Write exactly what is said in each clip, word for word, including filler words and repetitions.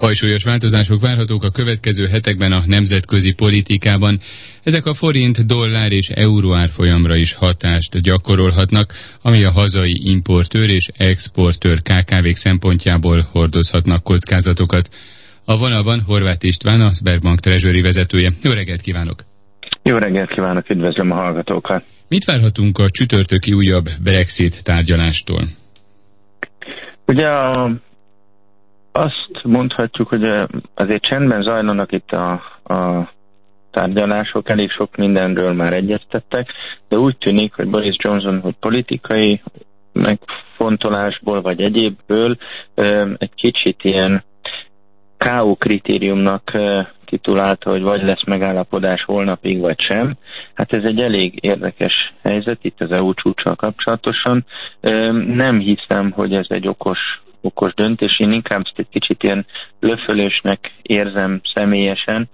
Fajsúlyos változások várhatók a következő hetekben a nemzetközi politikában. Ezek a forint, dollár és euró árfolyamra is hatást gyakorolhatnak, ami a hazai importőr és exportőr ká ká vék szempontjából hordozhatnak kockázatokat. A vonalban Horváth István, a Sberbank Treasury vezetője. Jó reggelt kívánok! Jó reggelt kívánok, üdvözlöm a hallgatókat! Mit várhatunk a csütörtöki újabb Brexit tárgyalástól? Ugye a, azt mondhatjuk, hogy azért csendben zajlanak itt a, a tárgyalások, elég sok mindenről már egyeztettek, de úgy tűnik, hogy Boris Johnson, hogy politikai megfontolásból vagy egyébből egy kicsit ilyen ká ó kritériumnak titulálta, hogy vagy lesz megállapodás holnapig, vagy sem. Hát ez egy elég érdekes helyzet itt az é u csúccsal kapcsolatosan. Nem hiszem, hogy ez egy okos, okos döntés. Én inkább ezt egy kicsit ilyen löfölősnek érzem személyesen.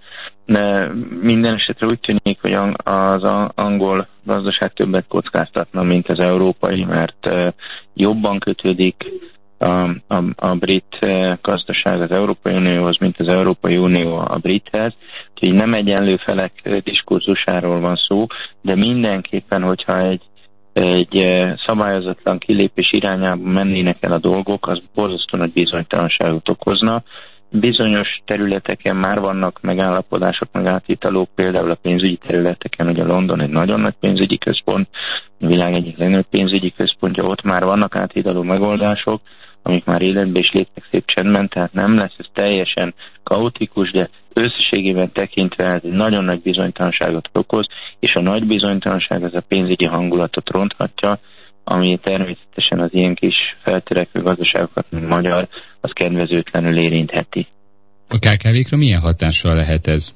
De minden esetre úgy tűnik, hogy az angol gazdaság többet kockáztatna, mint az európai, mert jobban kötődik A, a, a brit gazdaság az Európai Unióhoz, mint az Európai Unió a brithez. Úgyhogy nem egyenlő felek diskurzusáról van szó, de mindenképpen, hogyha egy, egy szabályozatlan kilépés irányába mennének el a dolgok, az borzasztó nagy bizonytalanságot okozna. Bizonyos területeken már vannak megállapodások, meg átítalók, például a pénzügyi területeken, ugye London egy nagyon nagy pénzügyi központ, a világ egyik legnagyobb pénzügyi központja, ott már vannak átítaló megoldások, amik már életbe is léptek szép csendben, tehát nem lesz ez teljesen kaotikus, de összességében tekintve ez egy nagyon nagy bizonytalanságot okoz, és a nagy bizonytalanság az a pénzügyi hangulatot ronthatja, ami természetesen az ilyen kis feltörekvő gazdaságokat, mint magyar, az kedvezőtlenül érintheti. A ká ká vékra milyen hatással lehet ez?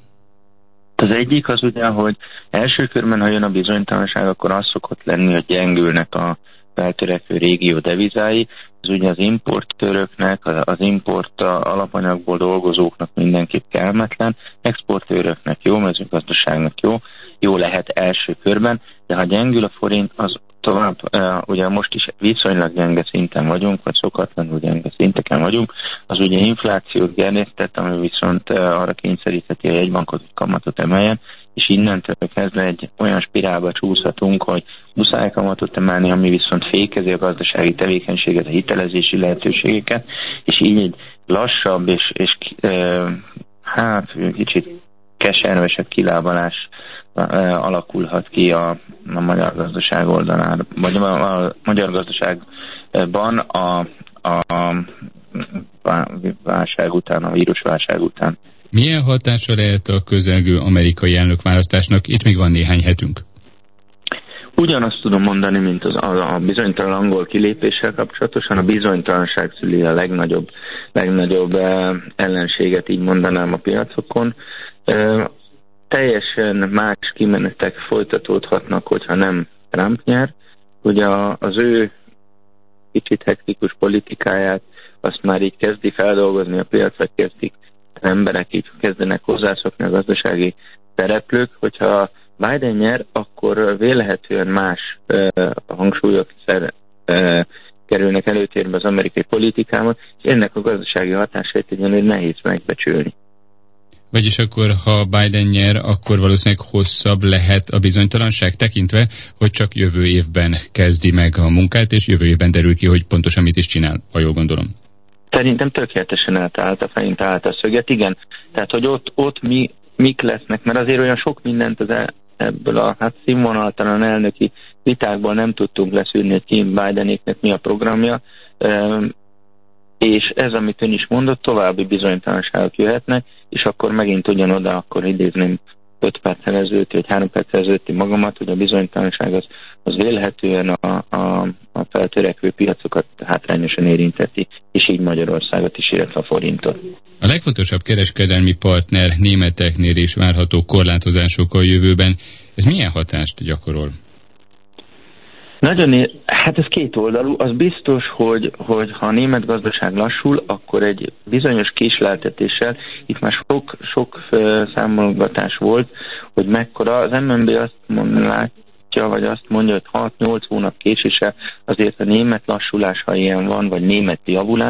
Az egyik az ugye, hogy első körben, ha jön a bizonytalanság, akkor az szokott lenni, hogy gyengülnek a feltörekvő régió devizái. Ez ugye az importőröknek, az import alapanyagból dolgozóknak mindenképp kellemetlen, exportőröknek jó, mezőgazdaságnak jó, jó lehet első körben, de ha gyengül a forint, az tovább, ugye most is viszonylag gyenge szinten vagyunk, vagy szokatlanul gyenge szinteken vagyunk, az ugye inflációt gerjesztett, ami viszont arra kényszerítheti a jegybankot, hogy kamatot emeljen, és innentől kezdve egy olyan spirálba csúszhatunk, hogy muszáj kamatot emelni, ami viszont fékezi a gazdasági tevékenységet, a hitelezési lehetőségeket, és így egy lassabb és, és e, hát kicsit keservesebb kilábalás e, alakulhat ki a, a magyar gazdaság oldalán, vagy a, a magyar gazdaságban a, a, a válság után, a vírusválság után. Milyen hatása lehet a közelgő amerikai elnökválasztásnak? Itt még van néhány hetünk. Ugyanazt tudom mondani, mint az, a, a bizonytalan angol kilépéssel kapcsolatosan. A bizonytalanság szüli a legnagyobb, legnagyobb eh, ellenséget, így mondanám, a piacokon. Eh, teljesen más kimenetek folytatódhatnak, hogyha nem Trump nyer. Ugye az ő kicsit hektikus politikáját azt már így kezdi feldolgozni a piac, vagy kezdik emberek, így kezdenek hozzászokni a gazdasági szereplők, hogyha Biden nyer, akkor vélhetően más uh, hangsúlyok szer, uh, kerülnek előtérbe az amerikai politikában, és ennek a gazdasági hatásait egyenlően nehéz megbecsülni. Vagyis akkor, ha Biden nyer, akkor valószínűleg hosszabb lehet a bizonytalanság, tekintve, hogy csak jövő évben kezdi meg a munkát, és jövő évben derül ki, hogy pontosan mit is csinál, ha jól gondolom. Szerintem tökéletesen eltalált a fején talált a szöget, igen. Tehát, hogy ott, ott mi, mik lesznek, mert azért olyan sok mindent az el, ebből a hát színvonaltalan elnöki vitákból nem tudtunk leszűrni, hogy Kim Bidenéknek mi a programja, ehm, és ez, amit ön is mondott, további bizonytalanságok jöhetnek, és akkor megint ugyanoda, akkor idézném öt perccel ezelőtt, vagy három perccel ezelőtti magamat, hogy a bizonytalanság az, az vélhetően a, a, a feltörekvő piacokat hátrányosan érinteti, és így Magyarországot is, illetve a forintot. A legfontosabb kereskedelmi partner németeknél is várható korlátozások a jövőben. Ez milyen hatást gyakorol? Nagyon, ér... hát ez két oldalú. Az biztos, hogy, hogy ha a német gazdaság lassul, akkor egy bizonyos késleltetéssel, itt már sok, sok számolgatás volt, hogy mekkora, az em en bé azt mondja, vagy azt mondja, hogy hat-nyolc hónap késéssel azért a német lassulás, ha ilyen van, vagy német javulás,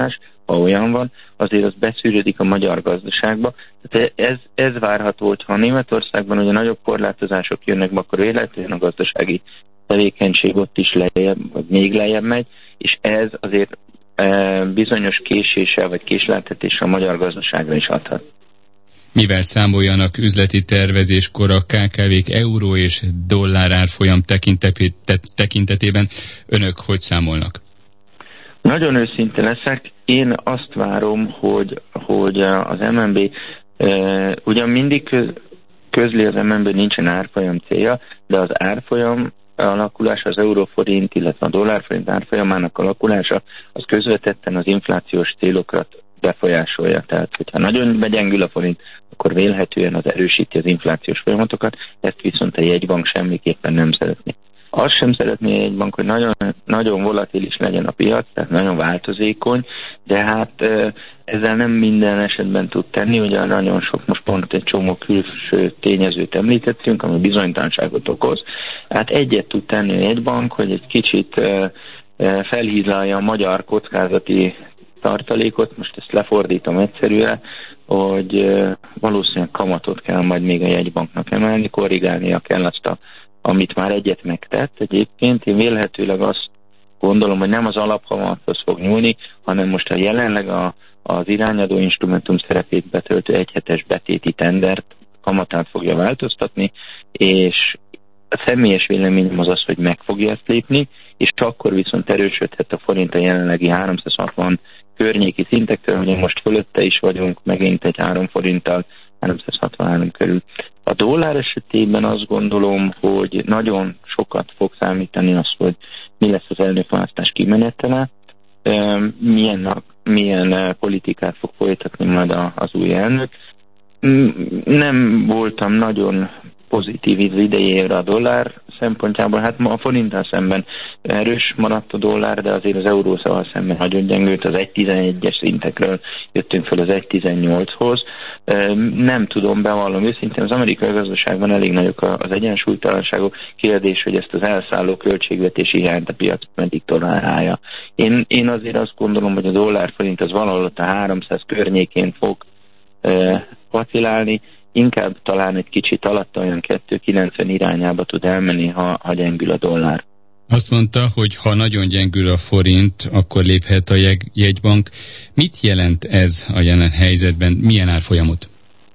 ha olyan van, azért az beszűrődik a magyar gazdaságba. Tehát ez, ez várható, hogy ha Németországban ugye nagyobb korlátozások jönnek, akkor véletlenül a gazdasági tevékenység ott is lejjebb, vagy még lejjebb megy, és ez azért e, bizonyos késéssel vagy késleltetéssel a magyar gazdaságra is adhat. Mivel számoljanak üzleti tervezéskor a ká ká vék euró és dollár árfolyam tekintetében? Önök hogy számolnak? Nagyon őszinte leszek. Én azt várom, hogy, hogy az em en bé e, ugyan mindig köz, közli az em en bé, nincsen árfolyam célja, de az árfolyam alakulása, az euróforint, illetve a dollárforint árfolyamának alakulása, az közvetetten az inflációs célokat befolyásolja. Tehát, hogyha nagyon begyengül a forint, akkor vélhetően az erősíti az inflációs folyamatokat, ezt viszont a jegybank semmiképpen nem szeretné. Azt sem szeretné a jegybank, hogy nagyon, nagyon volatilis legyen a piac, tehát nagyon változékony, de hát ezzel nem minden esetben tud tenni, ugye nagyon sok, most pont egy csomó külső tényezőt említettünk, ami bizonytalanságot okoz. Hát egyet tud tenni a jegybank, hogy egy kicsit felhízlalja a magyar kockázati tartalékot, most ezt lefordítom egyszerűen, hogy valószínűleg kamatot kell majd még a jegybanknak emelni, korrigálnia kell azt, a, amit már egyet megtett. Egyébként én vélhetőleg azt gondolom, hogy nem az alapkamathoz fog nyúlni, hanem most a jelenleg a, az irányadó instrumentum szerepét betöltő egyhetes betéti tendert kamatát fogja változtatni, és a személyes véleményem az az, hogy meg fogja ezt lépni, és akkor viszont erősödhet a forint a jelenlegi háromszázhatvan környéki szintektől, ugye most fölötte is vagyunk, megint egy három forinttal, háromszázhatvanhárom körül. A dollár esetében azt gondolom, hogy nagyon sokat fog számítani az, hogy mi lesz az elnökválasztás kimenetele, milyen, milyen politikát fog folytatni majd az új elnök. Nem voltam nagyon pozitív idejére a dollár szempontjából, hát ma a forinttal szemben erős maradt a dollár, de azért az eurószával szemben nagyon gyengült, az egy tizenegyes szintekről jöttünk fel az egy tizennyolchoz. Nem tudom, bevallom őszintén, az amerikai gazdaságban elég nagyok az egyensúlytalanságok, kérdés, hogy ezt az elszálló költségvetési hiányt a piac meddig tolerálja. Én, én azért azt gondolom, hogy a dollár forint az valahol ott a háromszáz környékén fog vacilálni, inkább talán egy kicsit alatt olyan kettő kilencven irányába tud elmenni, ha, ha gyengül a dollár. Azt mondta, hogy ha nagyon gyengül a forint, akkor léphet a jegy, jegybank. Mit jelent ez a jelen helyzetben? Milyen árfolyamot?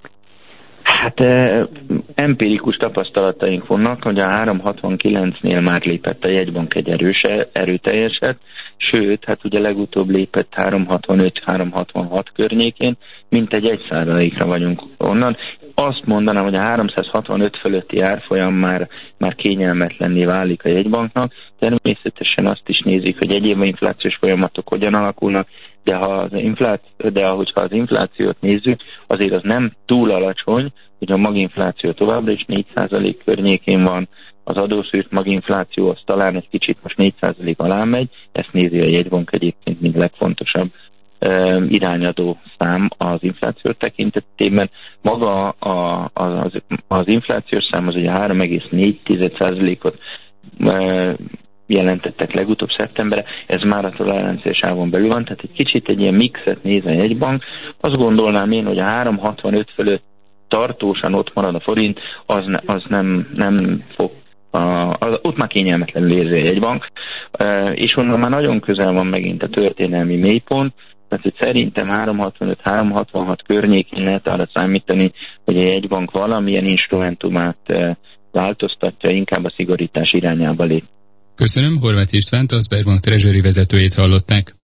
Hát eh, empirikus tapasztalataink vannak, hogy a három hatvankilencnél már lépett a jegybank egy erős, erőteljeset, sőt, hát ugye legutóbb lépett három hatvanöt három hatvanhat környékén, mint egy egy százalékra vagyunk onnan. Azt mondanám, hogy a háromszázhatvanöt fölötti árfolyam már, már kényelmetlenné válik a jegybanknak. Természetesen azt is nézik, hogy egyéb inflációs folyamatok hogyan alakulnak, de, ha az infláció, de ahogyha az inflációt nézzük, azért az nem túl alacsony, hogy a maginfláció továbbra is négy százalék környékén van, az adószűrt maginfláció az talán egy kicsit most négy százalék alá megy, ezt nézi a jegybank egyébként, mint legfontosabb uh, irányadó szám az infláció tekintetében. Maga a, az, az inflációs szám az ugye három egész négy százalékot uh, jelentettek legutóbb szeptemberre, ez már a toleranciás sávon belül van, tehát egy kicsit egy ilyen mixet néz a jegybank. Azt gondolnám én, hogy a három hatvanöt fölött tartósan ott marad a forint, az, ne, az nem, nem fog, a, az, ott már kényelmetlenül érzi a jegybank, e, és onnan már nagyon közel van megint a történelmi mélypont, tehát hogy szerintem három hatvanöt három hatvanhat környékén lehet arra számítani, hogy a jegybank valamilyen instrumentumát e, változtatja, inkább a szigorítás irányába lép. Köszönöm, Horváth Istvánt, az Sberbank Treasury vezetőjét hallották.